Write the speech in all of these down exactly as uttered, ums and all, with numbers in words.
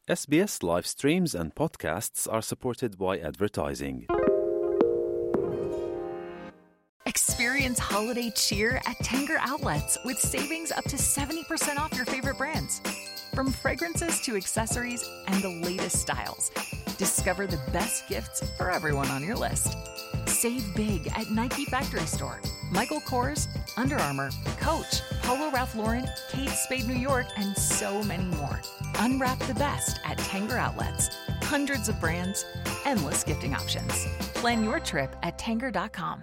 S B S live streams and podcasts are supported by advertising. Experience holiday cheer at Tanger Outlets with savings up to seventy percent off your favorite brands. From fragrances to accessories and the latest styles, discover the best gifts for everyone on your list. Save big at Nike Factory Store, Michael Kors, Under Armour, Coach, Polo Ralph Lauren, Kate Spade New York, and so many more. Unwrap the best at Tanger Outlets. Hundreds of brands, endless gifting options. Plan your trip at tanger dot com.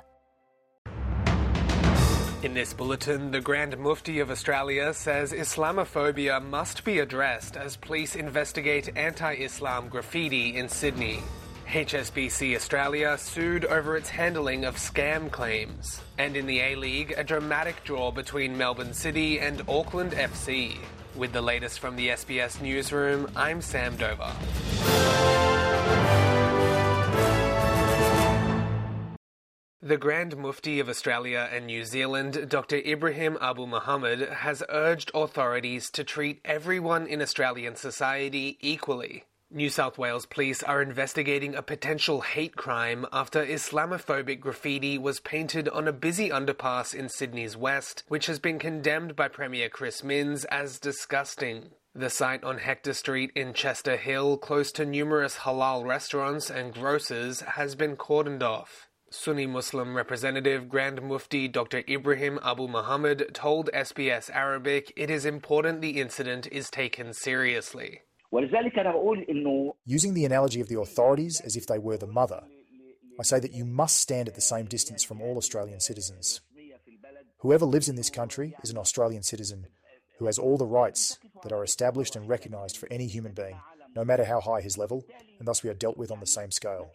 In this bulletin, the Grand Mufti of Australia says Islamophobia must be addressed as police investigate anti-Islam graffiti in Sydney. H S B C Australia sued over its handling of scam claims. And in the A-League, a dramatic draw between Melbourne City and Auckland F C. With the latest from the S B S Newsroom, I'm Sam Dover. The Grand Mufti of Australia and New Zealand, Doctor Ibrahim Abu Muhammad, has urged authorities to treat everyone in Australian society equally. New South Wales police are investigating a potential hate crime after Islamophobic graffiti was painted on a busy underpass in Sydney's west, which has been condemned by Premier Chris Minns as disgusting. The site on Hector Street in Chester Hill, close to numerous halal restaurants and grocers, has been cordoned off. Sunni Muslim representative Grand Mufti Doctor Ibrahim Abu Muhammad told S B S Arabic it is important the incident is taken seriously. Using the analogy of the authorities as if they were the mother, I say that you must stand at the same distance from all Australian citizens. Whoever lives in this country is an Australian citizen who has all the rights that are established and recognised for any human being, no matter how high his level, and thus we are dealt with on the same scale.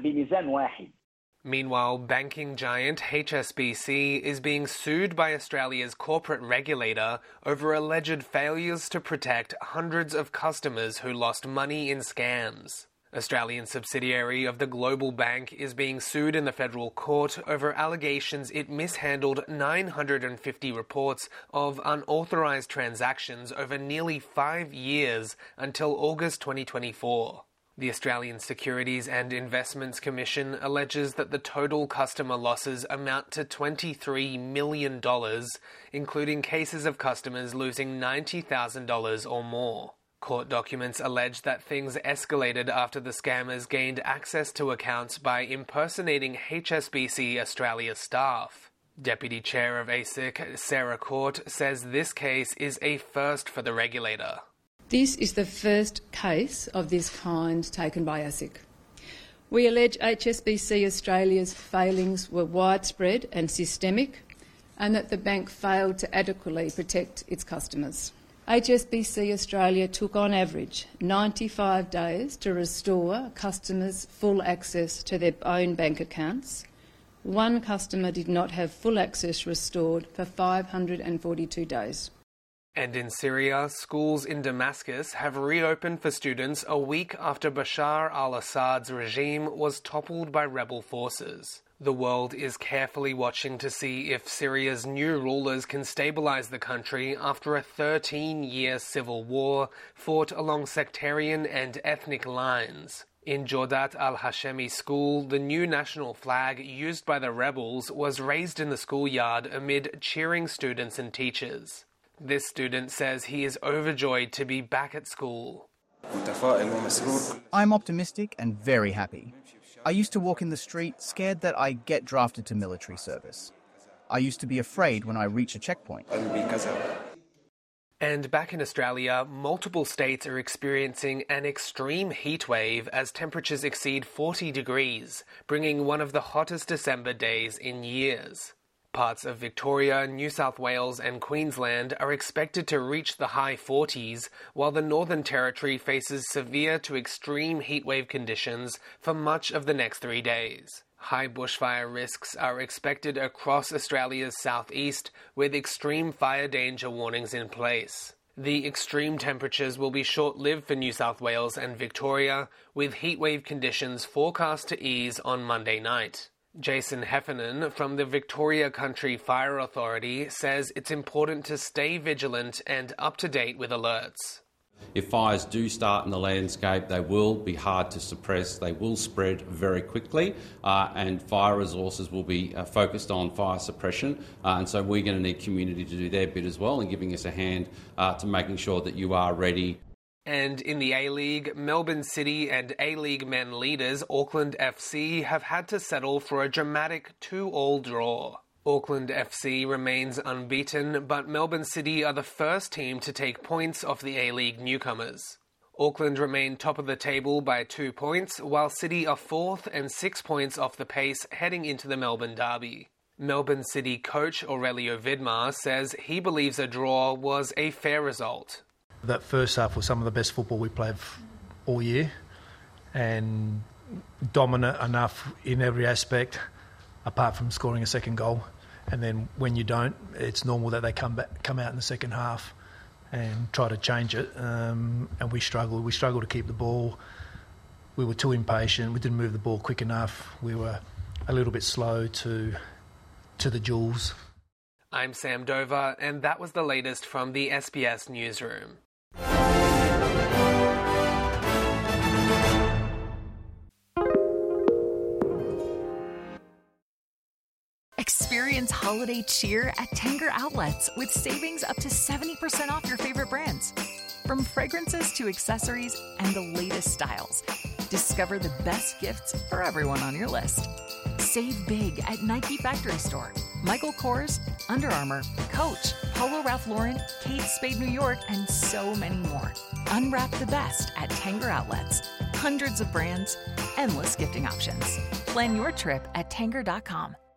Meanwhile, banking giant H S B C is being sued by Australia's corporate regulator over alleged failures to protect hundreds of customers who lost money in scams. Australian subsidiary of the Global Bank is being sued in the federal court over allegations it mishandled nine hundred fifty reports of unauthorised transactions over nearly five years until August twenty twenty-four. The Australian Securities and Investments Commission alleges that the total customer losses amount to twenty-three million dollars, including cases of customers losing ninety thousand dollars or more. Court documents allege that things escalated after the scammers gained access to accounts by impersonating H S B C Australia staff. Deputy Chair of A S I C, Sarah Court, says this case is a first for the regulator. This is the first case of this kind taken by A S I C. We allege H S B C Australia's failings were widespread and systemic, and that the bank failed to adequately protect its customers. H S B C Australia took on average ninety-five days to restore customers full access to their own bank accounts. One customer did not have full access restored for five hundred forty-two days. And in Syria, schools in Damascus have reopened for students a week after Bashar al-Assad's regime was toppled by rebel forces. The world is carefully watching to see if Syria's new rulers can stabilize the country after a thirteen-year civil war fought along sectarian and ethnic lines. In Jordat al-Hashemi school, the new national flag used by the rebels was raised in the schoolyard amid cheering students and teachers. This student says he is overjoyed to be back at school. I'm optimistic and very happy. I used to walk in the street scared that I'd get drafted to military service. I used to be afraid when I reach a checkpoint. And back in Australia, multiple states are experiencing an extreme heatwave as temperatures exceed forty degrees, bringing one of the hottest December days in years. Parts of Victoria, New South Wales and Queensland are expected to reach the high forties, while the Northern Territory faces severe to extreme heatwave conditions for much of the next three days. High bushfire risks are expected across Australia's southeast, with extreme fire danger warnings in place. The extreme temperatures will be short-lived for New South Wales and Victoria, with heatwave conditions forecast to ease on Monday night. Jason Heffernan from the Victoria Country Fire Authority says it's important to stay vigilant and up-to-date with alerts. If fires do start in the landscape, they will be hard to suppress, they will spread very quickly, uh, and fire resources will be uh, focused on fire suppression, uh, and so we're going to need community to do their bit as well and giving us a hand uh, to making sure that you are ready. And in the A-League, Melbourne City and A-League men leaders Auckland F C have had to settle for a dramatic two-all draw. Auckland F C remains unbeaten, but Melbourne City are the first team to take points off the A-League newcomers. Auckland remain top of the table by two points, while City are fourth and six points off the pace heading into the Melbourne Derby. Melbourne City coach Aurelio Vidmar says he believes a draw was a fair result. That first half was some of the best football we played all year, and dominant enough in every aspect, apart from scoring a second goal. And then when you don't, it's normal that they come back, come out in the second half and try to change it. Um, and we struggled. We struggled to keep the ball. We were too impatient. We didn't move the ball quick enough. We were a little bit slow to to the jewels. I'm Sam Dover, and that was the latest from the S B S Newsroom. Experience holiday cheer at Tanger Outlets with savings up to seventy percent off your favorite brands. From fragrances to accessories and the latest styles, discover the best gifts for everyone on your list. Save big at Nike Factory Store, Michael Kors, Under Armour, Coach, Polo Ralph Lauren, Kate Spade New York, and so many more. Unwrap the best at Tanger Outlets. Hundreds of brands, endless gifting options. Plan your trip at tanger dot com.